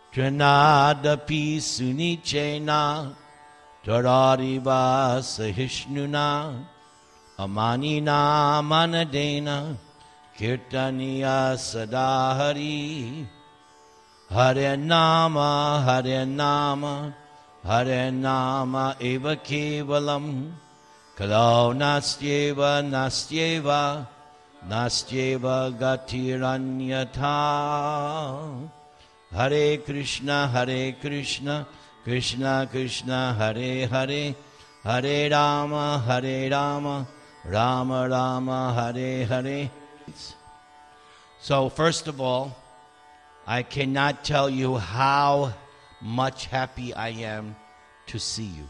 Tranadapi sunichena tarariva sahishnuna amanina manadena kirtaniya sadahari. Hare Nama, Hare Nama, Hare Nama eva kevalam. Kalau nastyeva, nastyeva, nastyeva gatiranyatha. Hare Krishna, Krishna Krishna, Hare Hare, Hare Rama, Rama Rama, Hare Hare. So first of all, I cannot tell you how much happy I am to see you,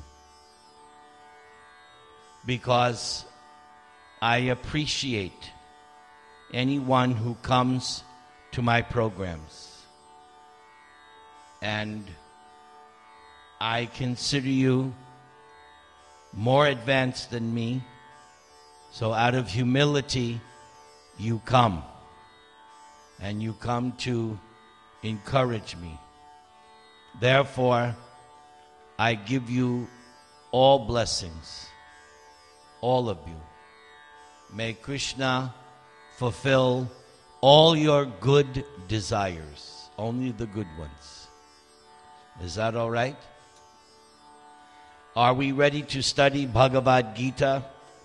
because I appreciate anyone who comes to my programs. And I consider you more advanced than me, so out of humility, you come. And you come to encourage me. Therefore, I give you all blessings, all of you. May Krishna fulfill all your good desires, only the good ones. Is that all right? Are we ready to study Bhagavad Gita?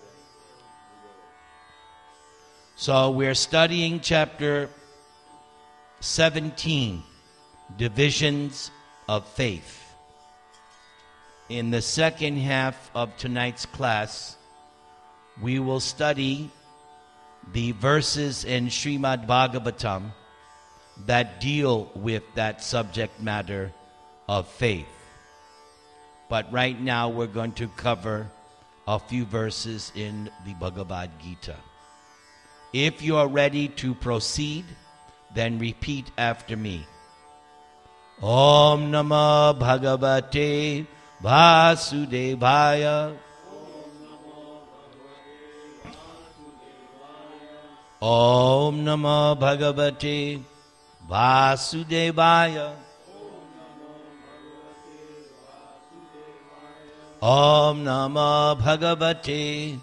So we're studying chapter 17, Divisions of Faith. In the second half of tonight's class, we will study the verses in Srimad Bhagavatam that deal with that subject matter of faith. But right now we're going to cover a few verses in the Bhagavad Gita. If you are ready to proceed, then repeat after me. Om Namah Bhagavate Vasudevaya. Om Namah Bhagavate Vasudevaya. Om Namah Bhagavate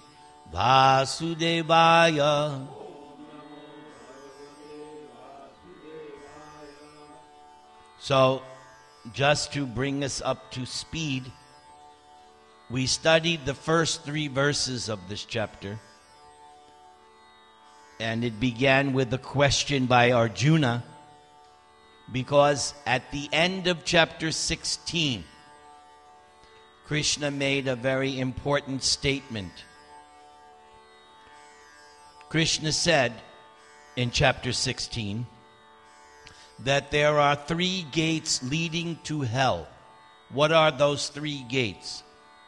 Vasudevaya. So, just to bring us up to speed, we studied the first 3 verses of this chapter, and it began with a question by Arjuna, because at the end of chapter 16, Krishna made a very important statement. Krishna said in chapter 16 that there are 3 gates leading to hell. What are those 3 gates?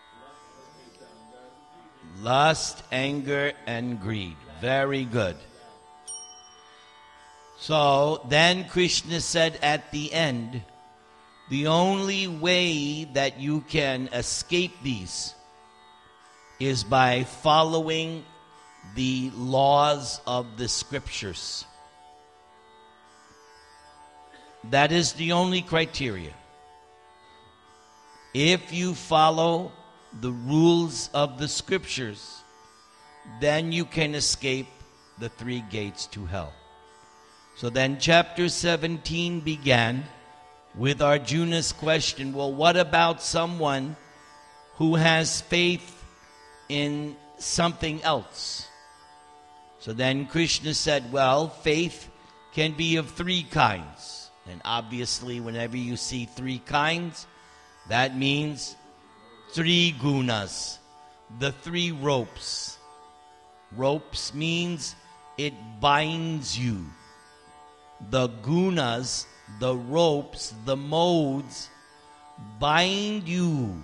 Lust, anger, and greed. Very good. So then Krishna said at the end, the only way that you can escape these is by following the laws of the scriptures. That is the only criteria. If you follow the rules of the scriptures, then you can escape the 3 gates to hell. So then chapter 17 began with Arjuna's question, well, what about someone who has faith in something else? So then Krishna said, well, faith can be of 3 kinds. And obviously, whenever you see 3 kinds, that means 3 gunas, the 3 ropes. Ropes means it binds you. The gunas, the ropes, the modes bind you.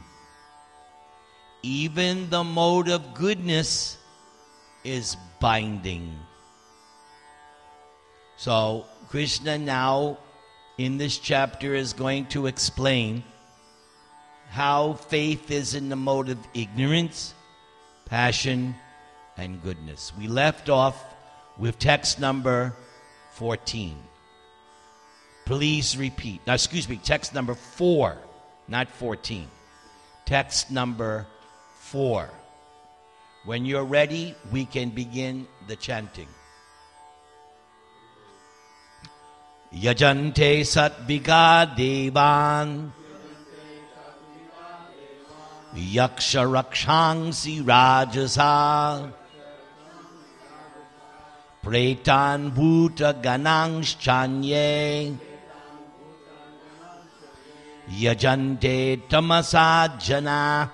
Even the mode of goodness is binding. So Krishna now in this chapter is going to explain how faith is in the mode of ignorance, passion, and goodness. We left off with text number 14. Please repeat. Now, excuse me, text number 4, not 14. Text number 4. When you're ready, we can begin the chanting. Yajante Satvika Devan Yaksha Rakshangsi Rajasa Pretan Bhuta Ganansh Chanye Yajante Tamasajana.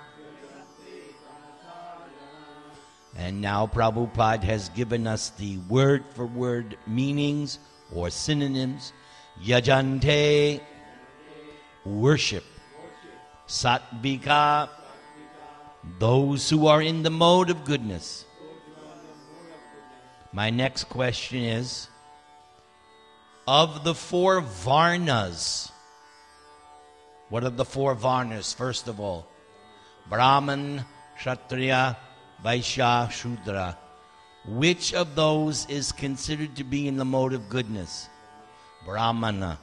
And now Prabhupada has given us the word-for-word meanings or synonyms. Yajante, worship. Satvika, those who are in the mode of goodness. My next question is, of the 4 Varnas, what are the 4 Varnas? First of all, Brahman, Kshatriya, Vaishya, Shudra. Which of those is considered to be in the mode of goodness? Brahmana.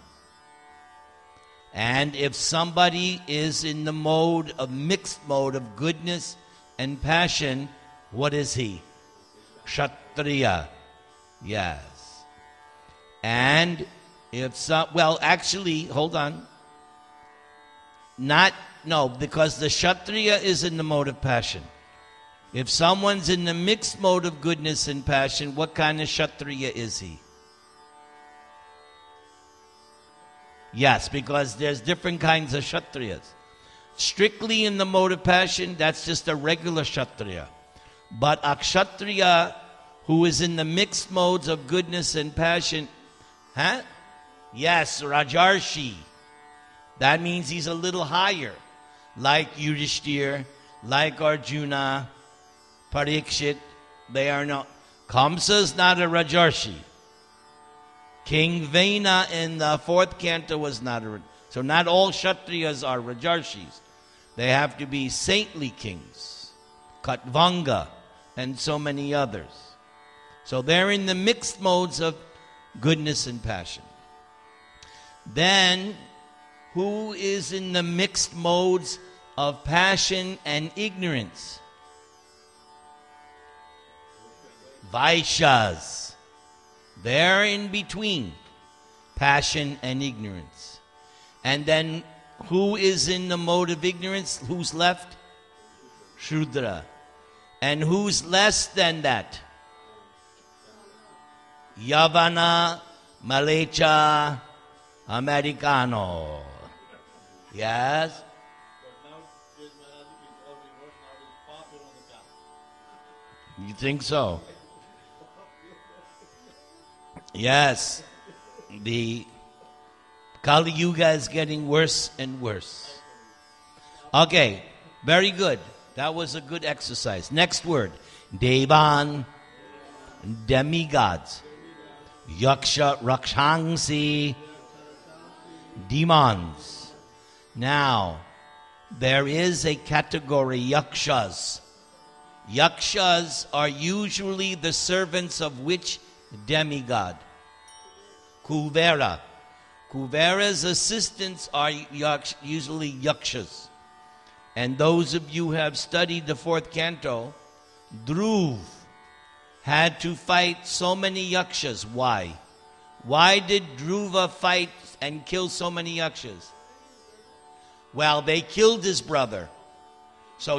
And if somebody is in the mixed mode of goodness and passion, what is he? Kshatriya. Yes. And if hold on. Because the Kshatriya is in the mode of passion. If someone's in the mixed mode of goodness and passion, what kind of Kshatriya is he? Yes, because there's different kinds of Kshatriyas. Strictly in the mode of passion, that's just a regular Kshatriya. But a Kshatriya who is in the mixed modes of goodness and passion, Yes, Rajarshi. That means he's a little higher. Like Yudhishthir, like Arjuna, Parikshit, they are not. Kamsa's not a Rajarshi. King Vena in the 4th canto was not a. So not all Kshatriyas are Rajarshis. They have to be saintly kings. Katvanga and so many others. So they're in the mixed modes of goodness and passion. Then, who is in the mixed modes of passion and ignorance? Vaishyas. They're in between passion and ignorance. And then, who is in the mode of ignorance? Who's left? Shudra. And who's less than that? Yavana, Malecha, Americano. Yes? You think so? Yes. The Kali Yuga is getting worse and worse. Okay, very good. That was a good exercise. Next word. Devan, demigods. Yaksha, Rakshangsi, demons. Now, there is a category, yakshas. Yakshas are usually the servants of which demigod? Kuvera. Kuvera's assistants are usually yakshas. And those of you who have studied the 4th canto, Dhruv had to fight so many yakshas. Why? Why did Dhruva fight and kill so many yakshas? Well, they killed his brother. So,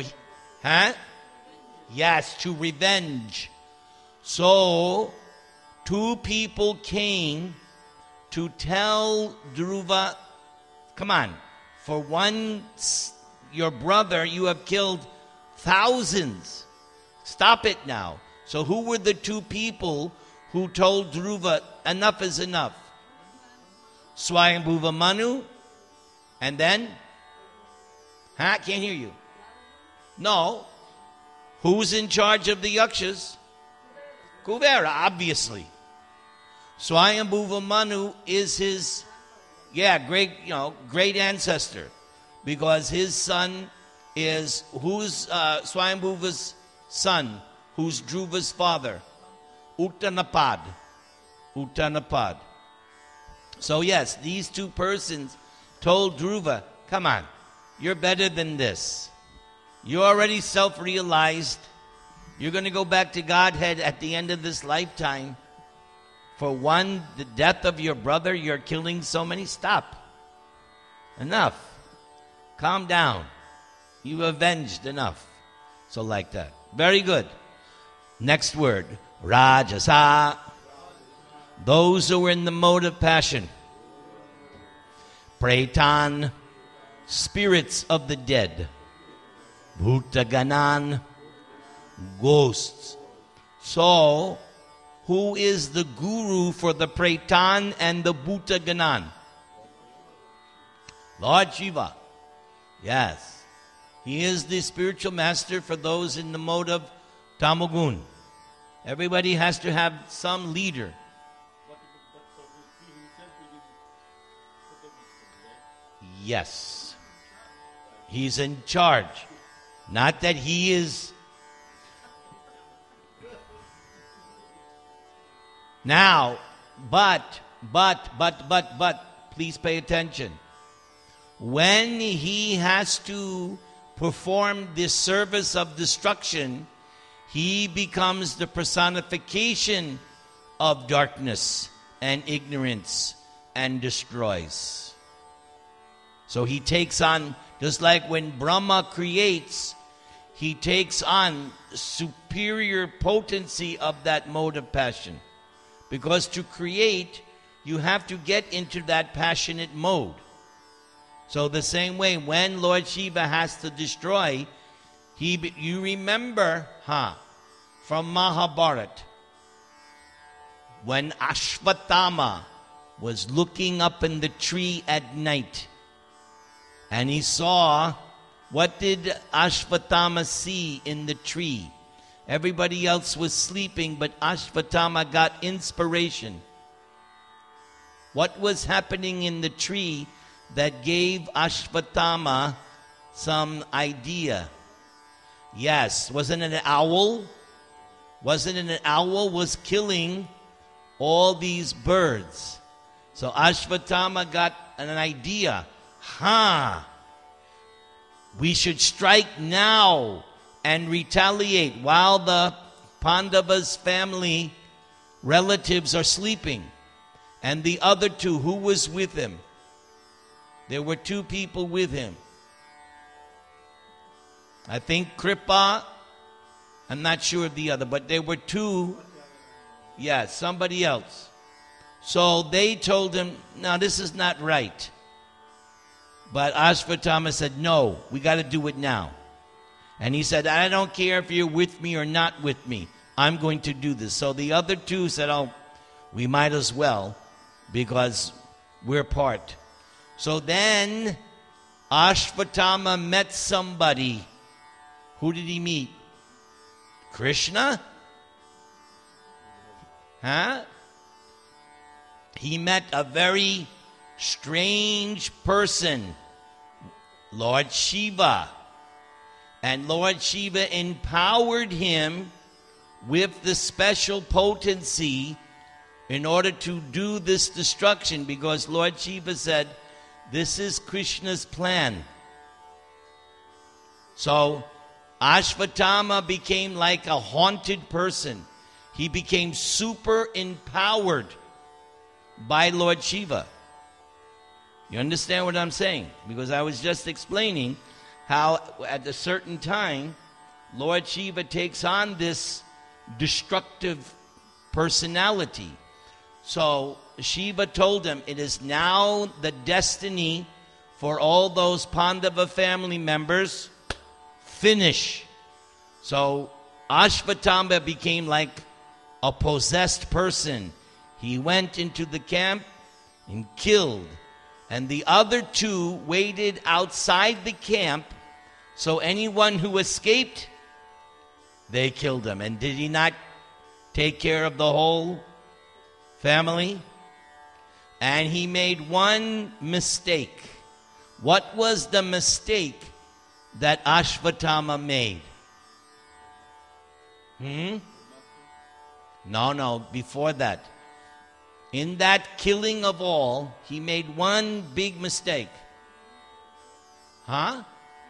Yes, to revenge. So, 2 people came to tell Dhruva, come on, for your brother, you have killed thousands. Stop it now. So who were the 2 people who told Dhruva, enough is enough? Swayambhuva Manu, and then? Can't hear you. No. Who's in charge of the yakshas? Kuvera, obviously. Swayambhuva Manu is his, great ancestor. Because his son is, who's Swayambhuva's son? Who's Dhruva's father? Uttanapad. So yes, these two persons told Dhruva, come on, you're better than this. You're already self-realized. You're going to go back to Godhead at the end of this lifetime. For one, the death of your brother, you're killing so many. Stop. Enough. Calm down. You've avenged enough. So like that. Very good. Next word. Rajasa. Those who are in the mode of passion. Pretan. Spirits of the dead. Bhutaganan. Ghosts. So, who is the guru for the Pretan and the Bhutaganan? Lord Shiva. Yes. He is the spiritual master for those in the mode of Tamagun. Everybody has to have some leader. Yes. He's in charge. Not that he is. Now, but, please pay attention. When he has to perform this service of destruction, he becomes the personification of darkness and ignorance and destroys. So he takes on, just like when Brahma creates, he takes on superior potency of that mode of passion. Because to create, you have to get into that passionate mode. So the same way, when Lord Shiva has to destroy, you remember, from Mahabharata, when Ashvatthama was looking up in the tree at night, and he saw, what did Ashvatthama see in the tree? Everybody else was sleeping, but Ashvatthama got inspiration. What was happening in the tree that gave Ashvatthama some idea? Yes, wasn't it an owl? Wasn't it an owl was killing all these birds? So Ashvatthama got an idea. We should strike now and retaliate while the Pandavas' family relatives are sleeping. And the other two, who was with him? There were two people with him. I think Kripa, I'm not sure of the other, but there were two. Yeah, somebody else. So they told him, now this is not right. But Ashvatthama said, no, we got to do it now. And he said, I don't care if you're with me or not with me. I'm going to do this. So the other two said, oh, we might as well, because we're part. So then Ashvatthama met somebody. Who did he meet? Krishna? He met a very strange person, Lord Shiva. And Lord Shiva empowered him with the special potency in order to do this destruction, because Lord Shiva said, this is Krishna's plan. So Ashvatthama became like a haunted person. He became super empowered by Lord Shiva. You understand what I'm saying? Because I was just explaining how at a certain time, Lord Shiva takes on this destructive personality. So Shiva told him, it is now the destiny for all those Pandava family members, finish. So Ashvatthama became like a possessed person. He went into the camp and killed. And the other two waited outside the camp, so anyone who escaped, they killed him. And did he not take care of the whole family? And he made one mistake. What was the mistake that Ashvatthama made? No, before that. in that killing of all, he made one big mistake. Huh?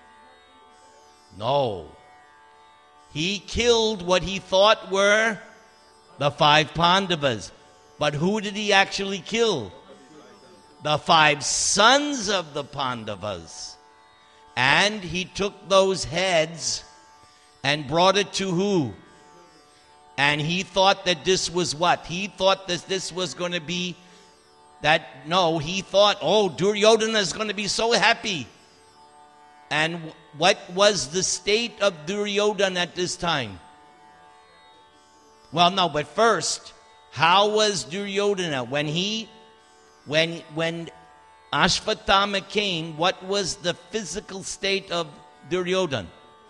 No. He killed what he thought were the 5 Pandavas. But who did he actually kill? The 5 sons of the Pandavas. And he took those heads and brought it to who? And he thought that this was what? He thought that this was going to be that, no, he thought, oh, Duryodhana is going to be so happy. And what was the state of Duryodhana at this time? Well, no, but first, how was Duryodhana? When Ashvatthama came, what was the physical state of Duryodhana?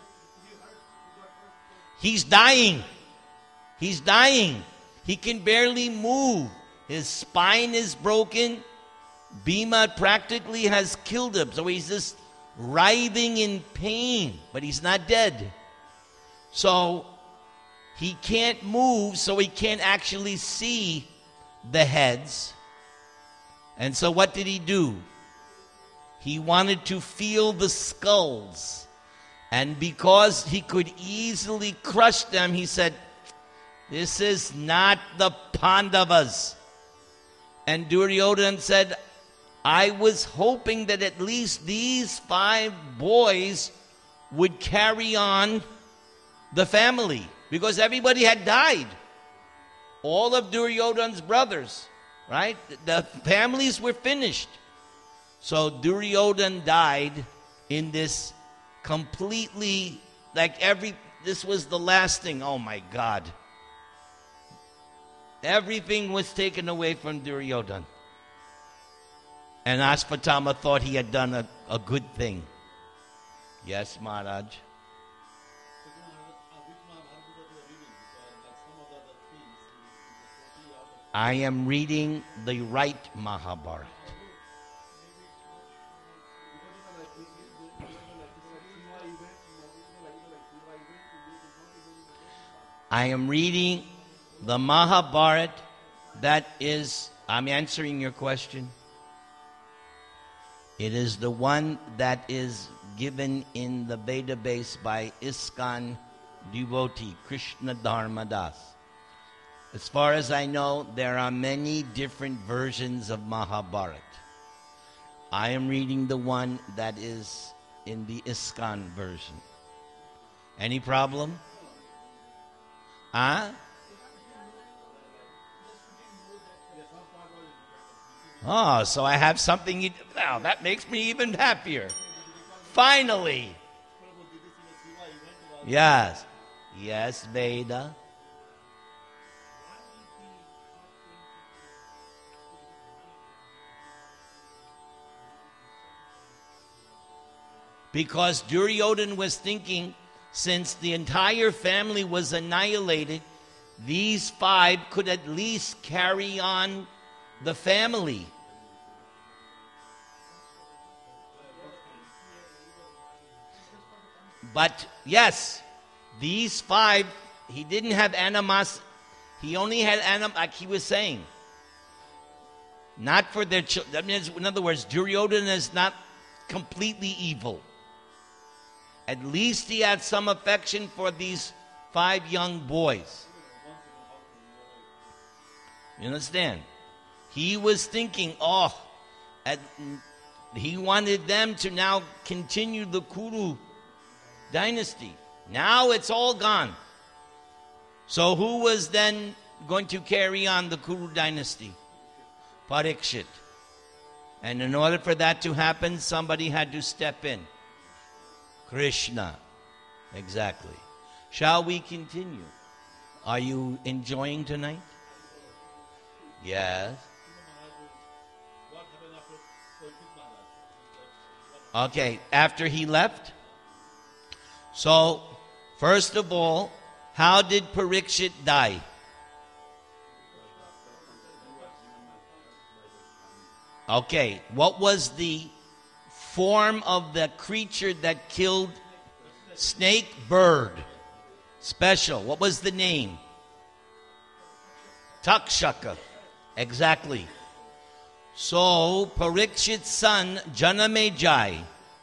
He's dying. He's dying. He can barely move. His spine is broken. Bhima practically has killed him. So he's just writhing in pain. But he's not dead. So he can't move, so he can't actually see the heads. And so what did he do? He wanted to feel the skulls. And because he could easily crush them, he said, this is not the Pandavas. And Duryodhana said, I was hoping that at least these 5 boys would carry on the family. Because everybody had died. All of Duryodhana's brothers, right? The families were finished. So Duryodhana died in this completely, this was the last thing. Oh my God. Everything was taken away from Duryodhana. And Ashvatthama thought he had done a good thing. Yes, Maharaj. I am reading the right Mahabharata. I am reading the Mahabharata that is, I'm answering your question. It is the one that is given in the database by ISKCON devotee, Krishna Dharmadas. As far as I know, there are many different versions of Mahabharata. I am reading the one that is in the ISKCON version. Any problem? Huh? Oh, so I have something. Now that makes me even happier. Finally. Yes. Yes, Veda. Because Duryodhana was thinking, since the entire family was annihilated, these 5 could at least carry on the family. But yes, these 5, he didn't have animosity. He only had animosity, like he was saying. Not for their children. That means, in other words, Duryodhana is not completely evil. At least he had some affection for these 5 young boys. You understand? He was thinking, he wanted them to now continue the Kuru dynasty. Now it's all gone. So who was then going to carry on the Kuru dynasty? Parikshit. And in order for that to happen, somebody had to step in. Krishna. Exactly. Shall we continue? Are you enjoying tonight? Yes. Okay, after he left? So, first of all, how did Parikshit die? Okay, what was the form of the creature that killed snake? Bird. Special. What was the name? Takshaka. Exactly. So, Parikshit's son, Janamejaya,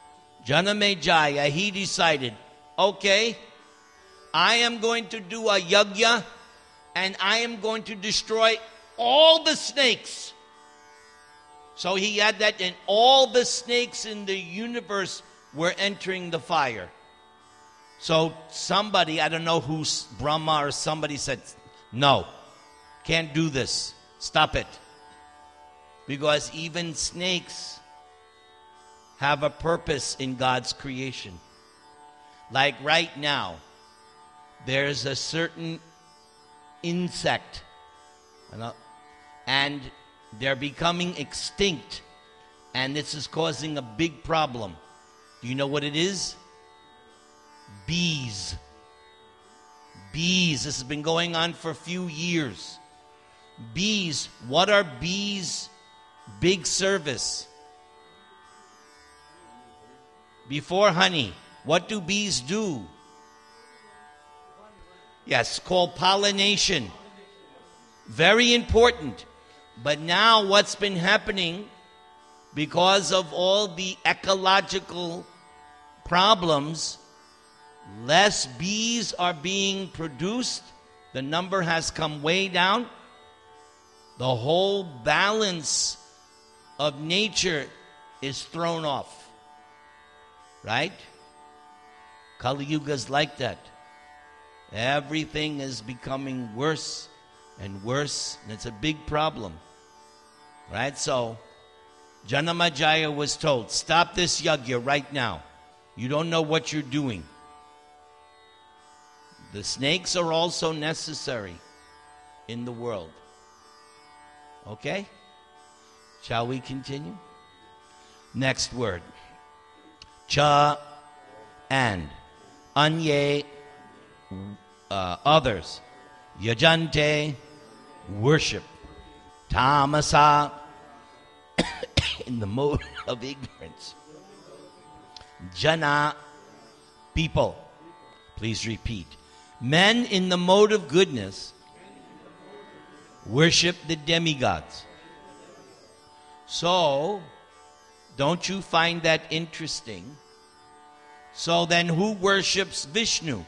he decided, okay, I am going to do a yajna and I am going to destroy all the snakes. So he had that, and all the snakes in the universe were entering the fire. So somebody, I don't know who's, Brahma or somebody said, no, can't do this. Stop it. Because even snakes have a purpose in God's creation. Like right now, there's a certain insect, and they're becoming extinct, and this is causing a big problem. Do you know what it is? Bees. Bees. This has been going on for a few years. Bees. What are bees' big service? Before honey, what do bees do? Yes, called pollination. Very important. But now what's been happening, because of all the ecological problems, less bees are being produced. The number has come way down. The whole balance of nature is thrown off. Right? Kali Yuga is like that. Everything is becoming worse and worse, and it's a big problem. Right? So, Janamejaya was told, stop this yajna right now. You don't know what you're doing. The snakes are also necessary in the world. Okay? Shall we continue? Next word. Cha, and. Anye, others. Yajante, worship. Tamasa, in the mode of ignorance. Jana, people. Please repeat. Men in the mode of goodness worship the demigods. So, don't you find that interesting? So then who worships Vishnu?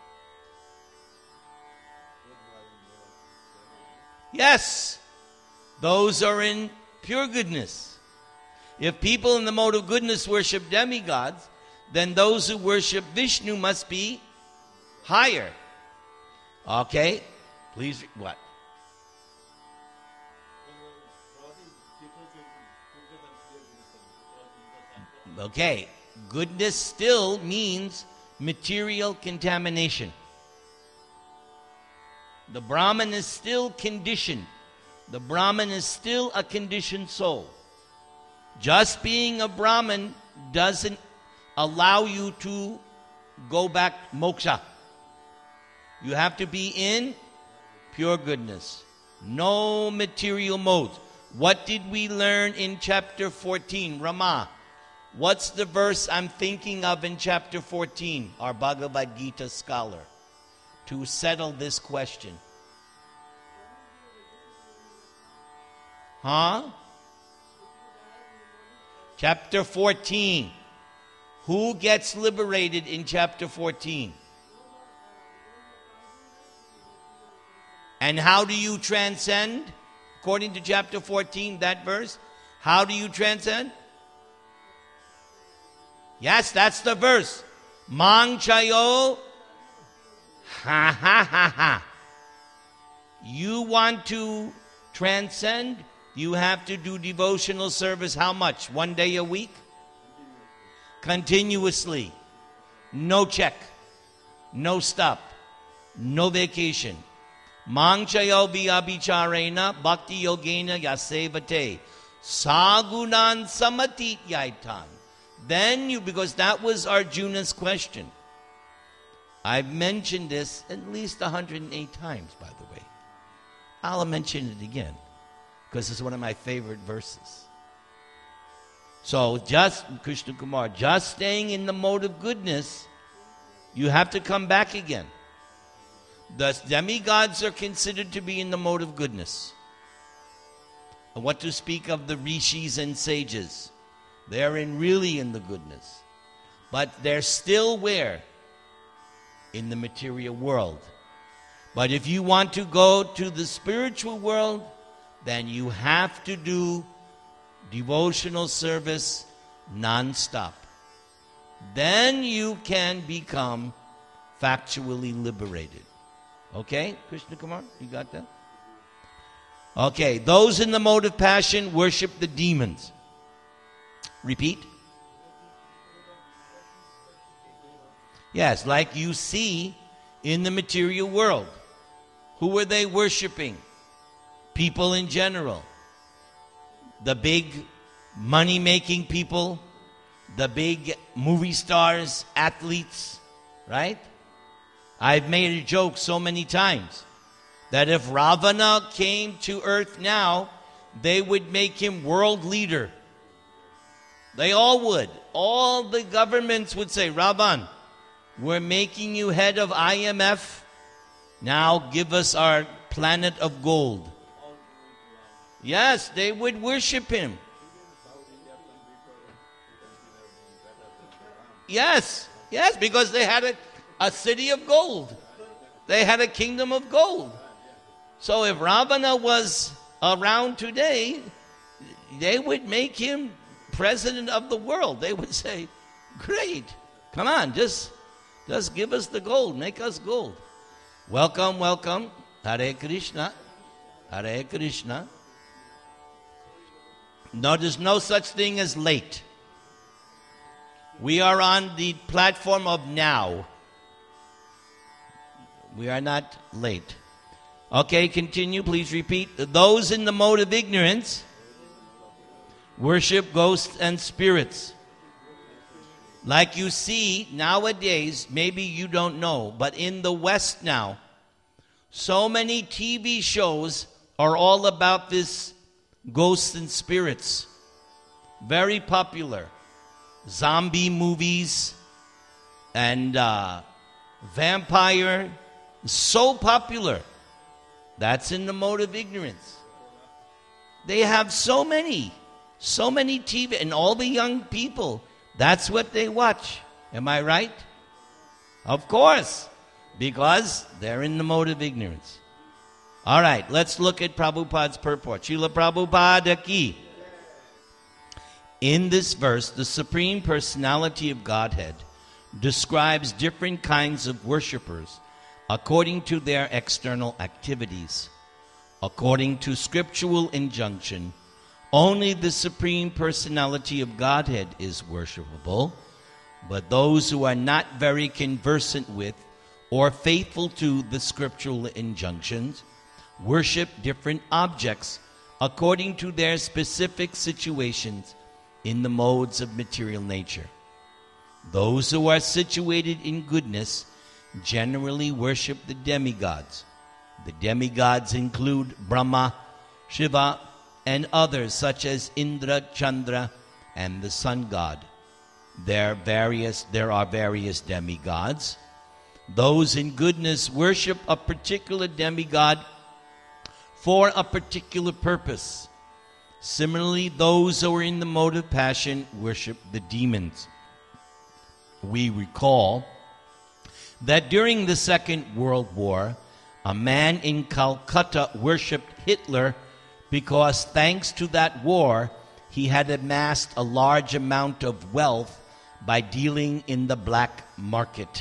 Yes, those are in pure goodness. If people in the mode of goodness worship demigods, then those who worship Vishnu must be higher. Okay? Please, what? Okay. Goodness still means material contamination. The Brahman is still conditioned. The Brahman is still a conditioned soul. Just being a Brahman doesn't allow you to go back moksha. You have to be in pure goodness. No material modes. What did we learn in chapter 14? Rama. What's the verse I'm thinking of in chapter 14? Our Bhagavad Gita scholar. To settle this question. Huh? Chapter 14. Who gets liberated in chapter 14? And how do you transcend? According to chapter 14, that verse. How do you transcend? Yes, that's the verse. Mang chayo. Ha ha ha ha. You want to transcend? You have to do devotional service how much? 1 day a week? Continuously. No check. No stop. No vacation. Mang chayo viabhicharena bhakti yogena yasevate sagunan samatit yaitan. Then you, because that was Arjuna's question. I've mentioned this at least 108 times, by the way. I'll mention it again, because it's one of my favorite verses. So just, Krishna Kumar, just staying in the mode of goodness, you have to come back again. The demigods are considered to be in the mode of goodness. What to speak of the rishis and sages? They're really in the goodness. But they're still where? In the material world. But if you want to go to the spiritual world, then you have to do devotional service non-stop. Then you can become factually liberated. Okay, Krishna Kumar, you got that? Okay, those in the mode of passion worship the demons. Repeat. Yes, like you see in the material world. Who were they worshiping? People in general. The big money-making people, the big movie stars, athletes, right? I've made a joke so many times that if Ravana came to earth now, they would make him world leader. They all would. All the governments would say, Ravan, we're making you head of IMF. Now give us our planet of gold. Yes, they would worship him. Yes, because they had a city of gold. They had a kingdom of gold. So if Ravana was around today, they would make him president of the world. They would say, great, come on, just give us the gold, make us gold. Welcome, welcome. Hare Krishna. Hare Krishna. No, there's no such thing as late. We are on the platform of now. We are not late. Okay, continue. Please repeat. Those in the mode of ignorance worship ghosts and spirits. Like you see nowadays, maybe you don't know, but in the West now, so many TV shows are all about this ghosts and spirits. Very popular. Zombie movies and vampire. So popular. That's in the mode of ignorance. They have so many TV, and all the young people, that's what they watch. Am I right? Of course, because they're in the mode of ignorance. All right, let's look at Prabhupada's purport. Srila Prabhupada ki. In this verse, the Supreme Personality of Godhead describes different kinds of worshipers according to their external activities. According to scriptural injunction, only the Supreme Personality of Godhead is worshipable, but those who are not very conversant with or faithful to the scriptural injunctions worship different objects according to their specific situations in the modes of material nature. Those who are situated in goodness generally worship the demigods. The demigods include Brahma, Shiva, and others such as Indra, Chandra, and the sun god. There are various demigods. Those in goodness worship a particular demigod for a particular purpose. Similarly, those who are in the mode of passion worship the demons. We recall that during the Second World War, a man in Calcutta worshipped Hitler because thanks to that war, he had amassed a large amount of wealth by dealing in the black market.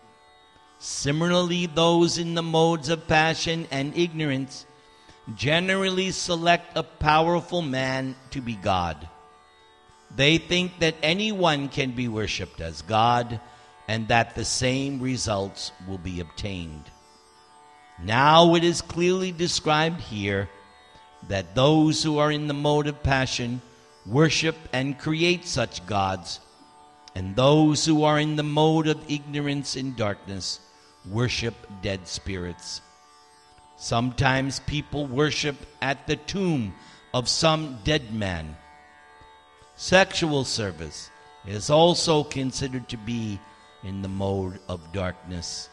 Similarly, those in the modes of passion and ignorance generally select a powerful man to be God. They think that anyone can be worshipped as God and that the same results will be obtained. Now it is clearly described here that those who are in the mode of passion worship and create such gods, and those who are in the mode of ignorance and darkness worship dead spirits. Sometimes people worship at the tomb of some dead man. Sexual service is also considered to be in the mode of darkness.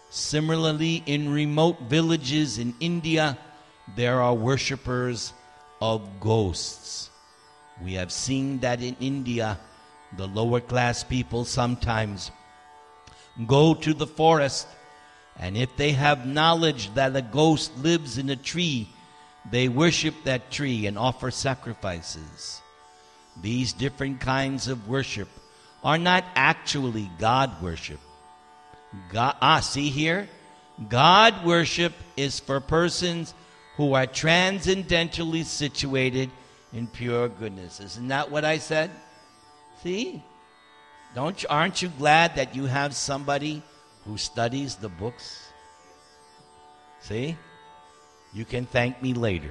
Similarly, in remote villages in India, there are worshippers of ghosts. We have seen that in India, the lower class people sometimes go to the forest, and if they have knowledge that a ghost lives in a tree, they worship that tree and offer sacrifices. These different kinds of worship are not actually God worship. See here? God worship is for persons who are transcendentally situated in pure goodness. Isn't that what I said? See? Aren't you glad that you have somebody who studies the books? See? You can thank me later.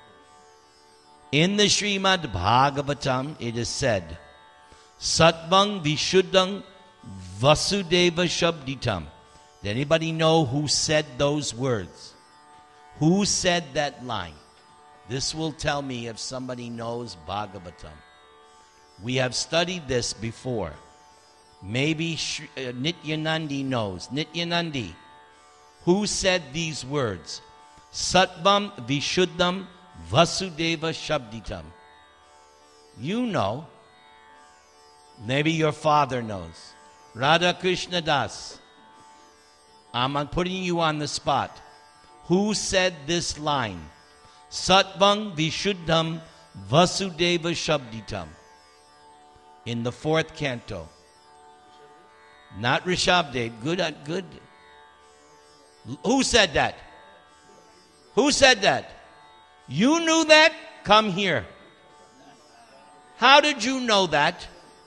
In the Srimad Bhagavatam, it is said, Satvang Vishuddhang Vasudeva Shabditam. Did anybody know who said those words? Who said that line? This will tell me if somebody knows Bhagavatam. We have studied this before. Maybe Nityanandi knows. Nityanandi, who said these words? Sattvam Vishuddham Vasudeva Shabditam. You know. Maybe your father knows. Radha Krishna Das. I'm putting you on the spot. Who said this line? Sattvam Vishuddham Vasudeva Shabditam. In the 4th canto. Not Rishabdev. Good. Who said that? Who said that? You knew that? Come here. How did you know that?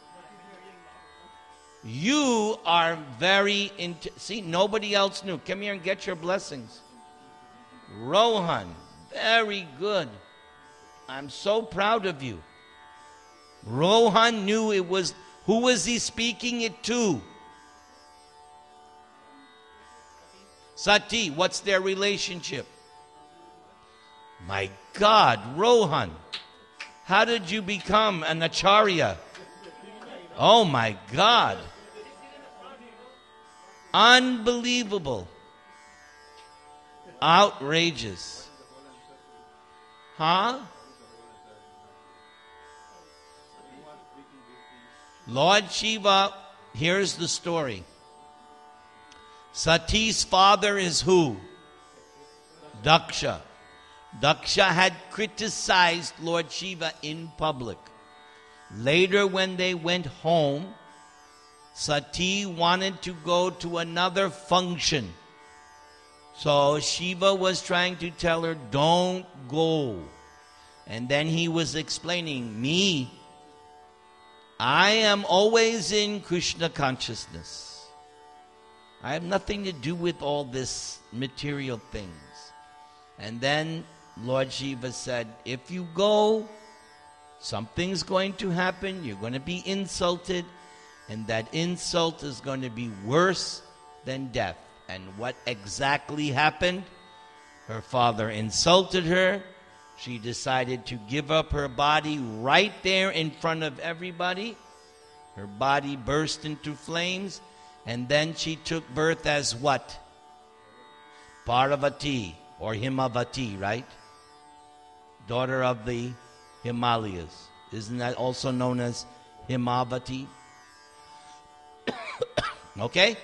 You are very see, nobody else knew. Come here and get your blessings. Rohan, very good. I'm so proud of you. Rohan knew it was, who was he speaking it to? Sati, what's their relationship? My God, Rohan, how did you become an acharya? Oh my God. Unbelievable. Outrageous. Huh? Lord Shiva, here's the story. Sati's father is who? Daksha. Daksha had criticized Lord Shiva in public. Later, when they went home, Sati wanted to go to another function. So Shiva was trying to tell her, don't go. And then he was explaining, me, I am always in Krishna consciousness. I have nothing to do with all this material things. And then Lord Shiva said, if you go, something's going to happen. You're going to be insulted. And that insult is going to be worse than death. And what exactly happened? Her father insulted her. She decided to give up her body right there in front of everybody. Her body burst into flames. And then she took birth as what? Parvati or Himavati, right? Daughter of the Himalayas. Isn't that also known as Himavati? Okay?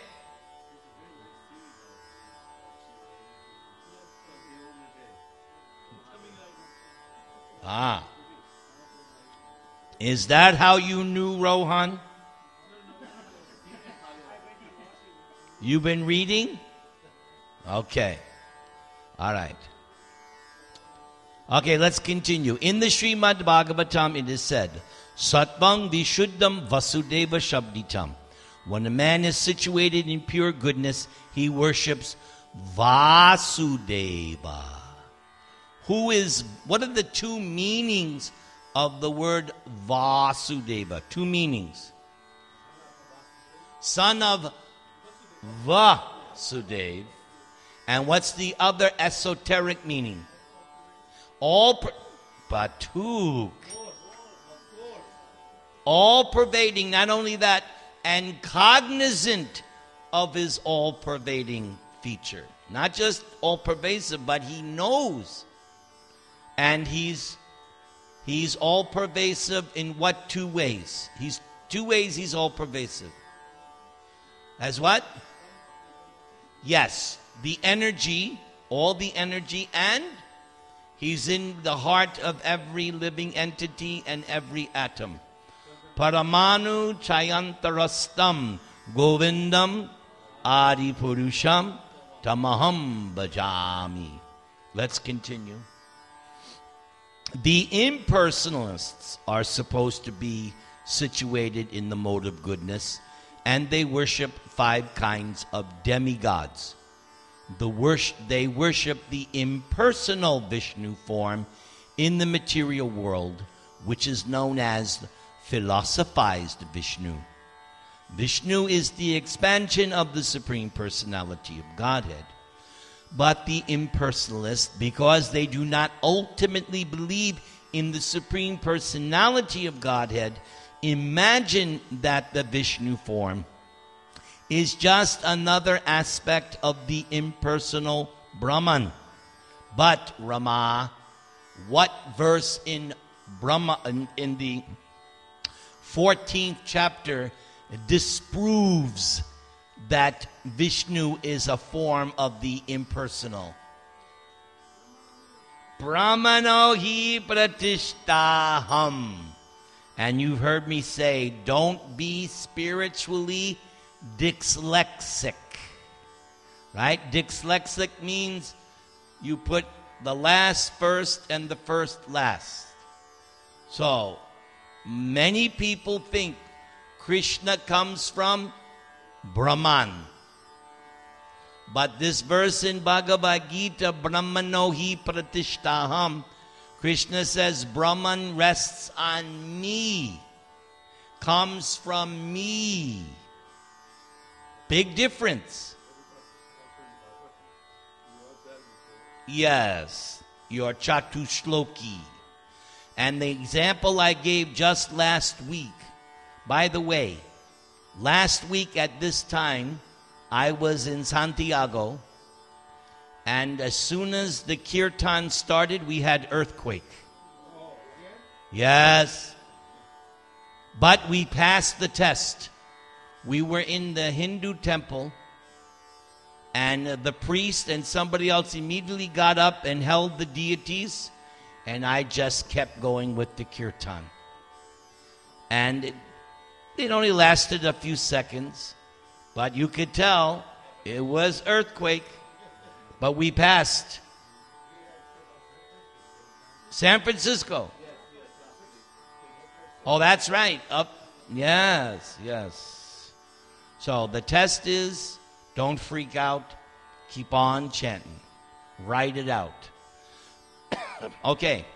Is that how you knew Rohan? You've been reading? Okay. All right. Okay, let's continue. In the Srimad Bhagavatam it is said, Satvang Vishuddham Vasudeva Shabditam. When a man is situated in pure goodness, he worships Vasudeva. What are the two meanings of the word Vasudeva? Two meanings. Son of Vasudeva. And what's the other esoteric meaning? Patuk. All pervading, not only that, and cognizant of his all-pervading feature. Not just all-pervasive, but he knows. And he's He's all pervasive in what two ways? Two ways he's all pervasive. As what? Yes, the energy, all the energy, and he's in the heart of every living entity and every atom. Paramanu chayantarastam govindam adi purusham tamaham bhajami. Let's continue. The impersonalists are supposed to be situated in the mode of goodness, and they worship 5 kinds of demigods. They worship the impersonal Vishnu form in the material world, which is known as philosophized Vishnu. Vishnu is the expansion of the Supreme Personality of Godhead. But the impersonalists, because they do not ultimately believe in the Supreme Personality of Godhead, imagine that the Vishnu form is just another aspect of the impersonal Brahman. But Rama, what verse in Brahma in the 14th chapter disproves that Vishnu is a form of the impersonal? Brahmano hi pratishtaham. And you've heard me say, don't be spiritually dyslexic. Right? Dyslexic means you put the last first and the first last. So, many people think Krishna comes from Brahman. But this verse in Bhagavad Gita, Brahmano hi pratishtaham, Krishna says, Brahman rests on me, comes from me. Big difference. Yes, your Chatushloki. And the example I gave just last week, by the way, last week at this time, I was in Santiago, and as soon as the kirtan started, we had earthquake. Yes. But we passed the test. We were in the Hindu temple, and the priest and somebody else immediately got up and held the deities, and I just kept going with the kirtan. And it only lasted a few seconds, but you could tell it was earthquake. But we passed. San Francisco. Oh, that's right. Up. Yes, yes. So the test is, don't freak out. Keep on chanting. Write it out. Okay.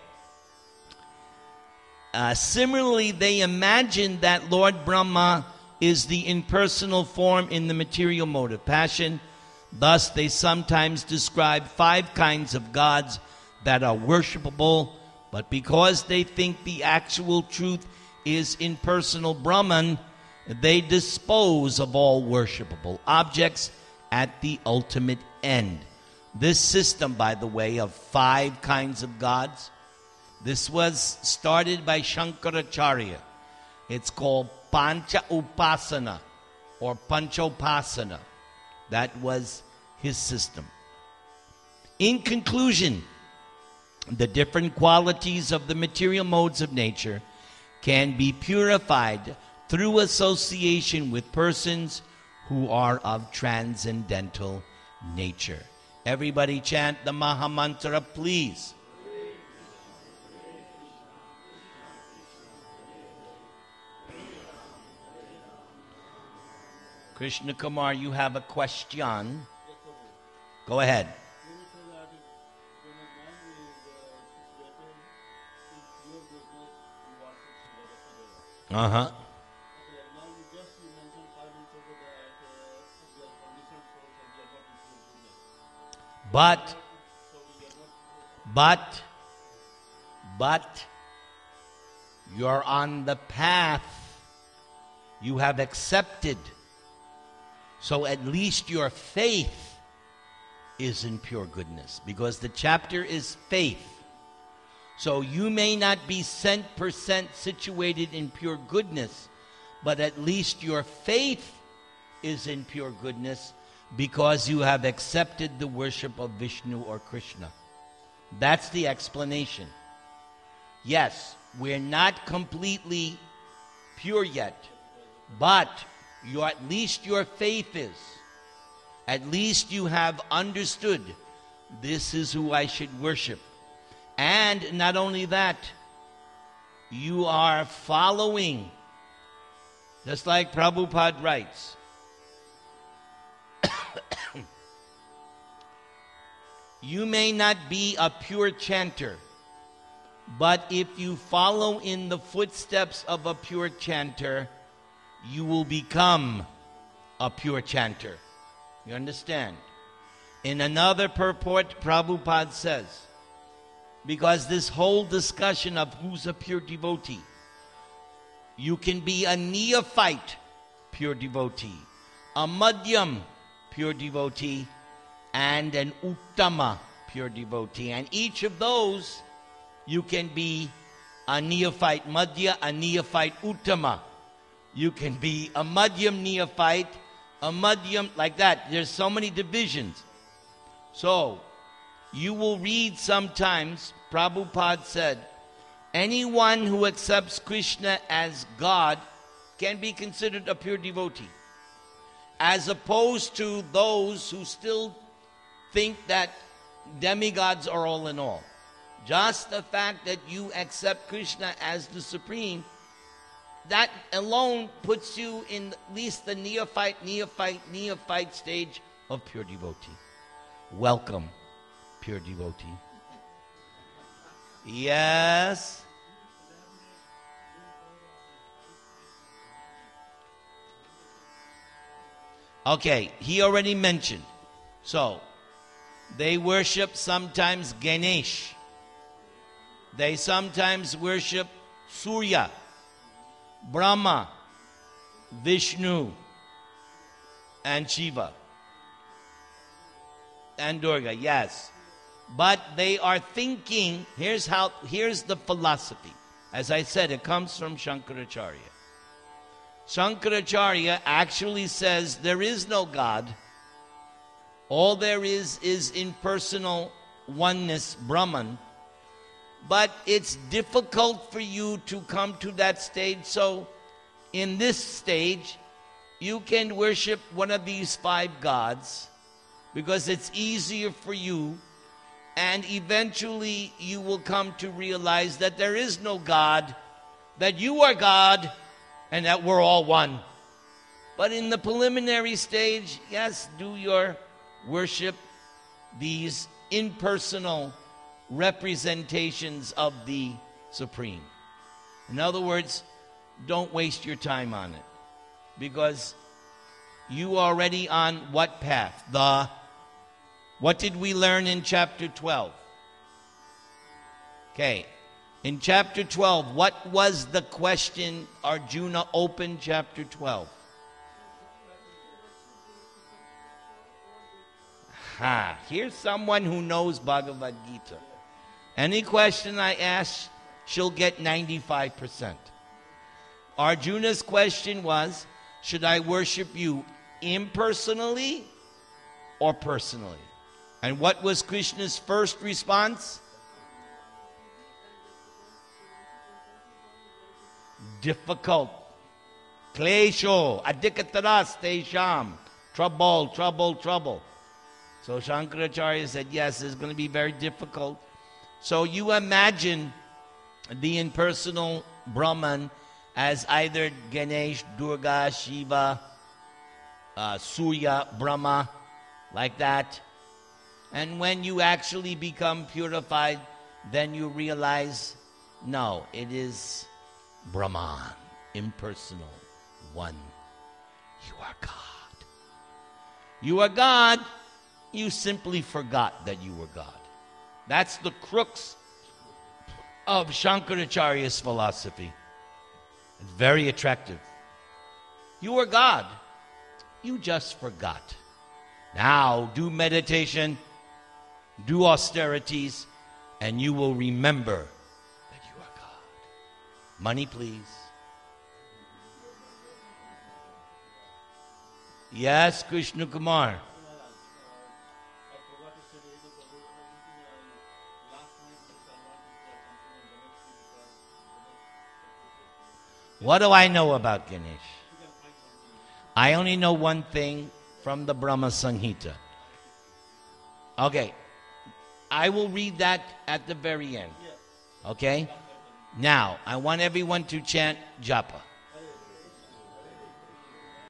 Similarly, they imagine that Lord Brahma is the impersonal form in the material mode of passion. Thus, they sometimes describe 5 kinds of gods that are worshipable, but because they think the actual truth is impersonal Brahman, they dispose of all worshipable objects at the ultimate end. This system, by the way, of 5 kinds of gods, this was started by Shankaracharya. It's called Pancha Upasana or Panchopasana. That was his system. In conclusion, the different qualities of the material modes of nature can be purified through association with persons who are of transcendental nature. Everybody chant the Mahamantra, please. Krishna Kumar, you have a question. Go ahead. Uh-huh. But you're on the path. You have accepted. So at least your faith is in pure goodness, because the chapter is faith. So you may not be cent% situated in pure goodness, but at least your faith is in pure goodness because you have accepted the worship of Vishnu or Krishna. That's the explanation. Yes, we're not completely pure yet, but at least your faith is. At least you have understood, this is who I should worship. And not only that, you are following, just like Prabhupada writes, you may not be a pure chanter, but if you follow in the footsteps of a pure chanter, you will become a pure chanter. You understand? In another purport, Prabhupada says, because this whole discussion of who's a pure devotee, you can be a neophyte pure devotee, a madhyam pure devotee, and an uttama pure devotee. And each of those, you can be a neophyte madhya, a neophyte uttama. You can be a madhyam neophyte, a madhyam, like that. There's so many divisions. So, you will read sometimes, Prabhupada said, anyone who accepts Krishna as God can be considered a pure devotee, as opposed to those who still think that demigods are all in all. Just the fact that you accept Krishna as the supreme, that alone puts you in at least the neophyte stage of pure devotee. Welcome, pure devotee. Yes. Okay, he already mentioned. So, they worship sometimes Ganesh. They sometimes worship Surya, Brahma, Vishnu, and Shiva, and Durga, yes. But they are thinking, here's the philosophy. As I said, it comes from Shankaracharya. Shankaracharya actually says there is no God. All there is impersonal oneness, Brahman. But it's difficult for you to come to that stage. So in this stage, you can worship one of these 5 gods because it's easier for you. And eventually you will come to realize that there is no God, that you are God, and that we're all one. But in the preliminary stage, yes, do your worship, these impersonal representations of the Supreme. In other words, don't waste your time on it, because you are already on what path? What did we learn in chapter 12? Okay, in chapter 12, what was the question Arjuna opened chapter 12? Here's someone who knows Bhagavad Gita. Any question I ask, she'll get 95%. Arjuna's question was, should I worship you impersonally or personally? And what was Krishna's first response? Difficult. Klesho, adhikataras tesham. Trouble, trouble, trouble. So Shankaracharya said, yes, it's going to be very difficult. So you imagine the impersonal Brahman as either Ganesh, Durga, Shiva, Surya, Brahma, like that. And when you actually become purified, then you realize, no, it is Brahman, impersonal, one. You are God. You are God. You simply forgot that you were God. That's the crux of Shankaracharya's philosophy. It's very attractive. You are God. You just forgot. Now do meditation, do austerities, and you will remember Money, please. Yes, Krishna Kumar. What do I know about Ganesh? I only know one thing from the Brahma Samhita. Okay. I will read that at the very end. Okay? Now, I want everyone to chant japa.